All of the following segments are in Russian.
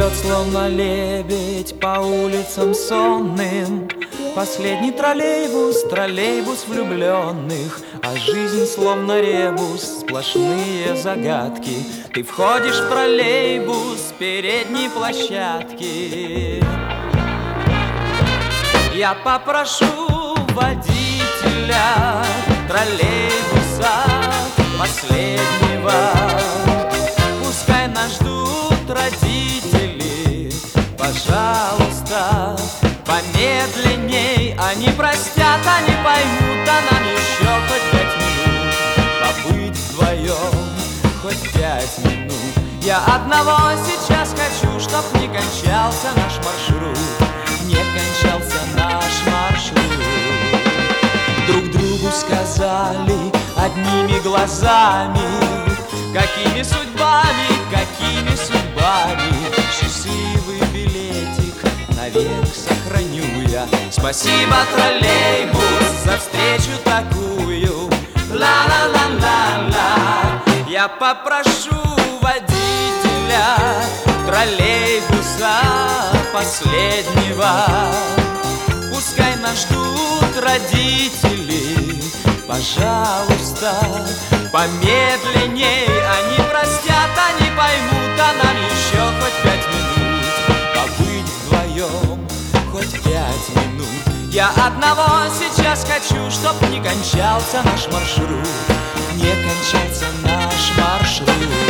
Плывет, словно лебедь, по улицам сонным. Последний троллейбус, троллейбус влюбленных. А жизнь словно ребус, сплошные загадки. Ты входишь в троллейбус с передней площадки. Я попрошу водителя троллейбуса последнего. Пускай нас ждут родители, пожалуйста, помедленней. Они простят, они поймут, а нам еще хоть 5 минут побыть вдвоем, хоть 5 минут. Я одного сейчас хочу, чтоб не кончался наш маршрут, не кончался наш маршрут. Друг другу сказали одними глазами, какими судьбами, какими судьбами. Счастливый билетик навек сохраню я. Спасибо, троллейбус, за встречу такую. Ла-ла-ла-ла-ла. Я попрошу водителя троллейбуса последнего. Пускай нас ждут родители, пожалуйста, помедленней. Они простят, они поймут, а нам еще хоть 5 минут побыть вдвоем, хоть 5 минут. Я одного сейчас хочу, чтоб не кончался наш маршрут, не кончался наш маршрут.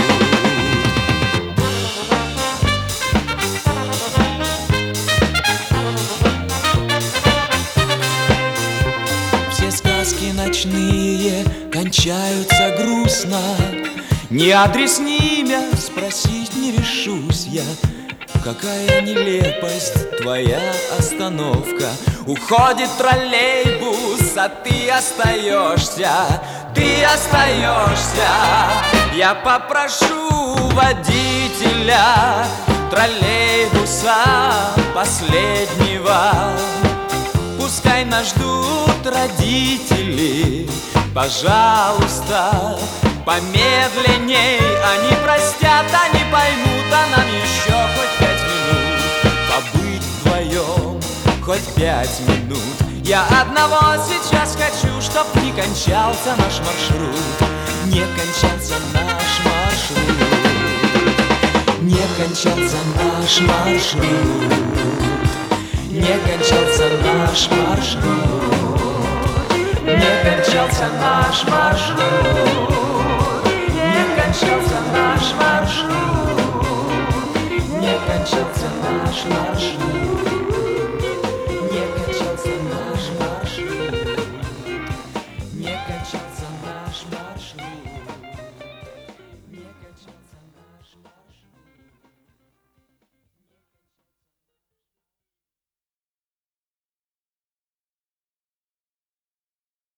Ночные кончаются грустно, ни адрес, ни имя спросить не решусь я. Какая нелепость твоя остановка. Уходит троллейбус, а ты остаешься, ты остаешься. Я попрошу водителя троллейбуса последнего. Пускай нас ждут родители, пожалуйста, помедленней. Они простят, они поймут, а нам еще хоть 5 минут побыть вдвоем, хоть 5 минут. Я одного сейчас хочу, чтоб не кончался наш маршрут, не кончался наш маршрут, не кончался наш маршрут, не кончался наш маршрут, не кончался наш маршрут, не кончался наш маршрут, не кончался наш маршрут.